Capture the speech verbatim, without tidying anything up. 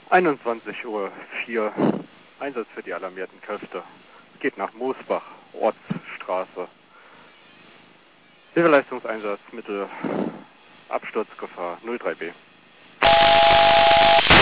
einundzwanzig Uhr vier, Einsatz für die alarmierten Kräfte. Geht nach Moosbach, Ortsstraße. Hilfeleistungseinsatz, Mittel, Absturzgefahr null drei B.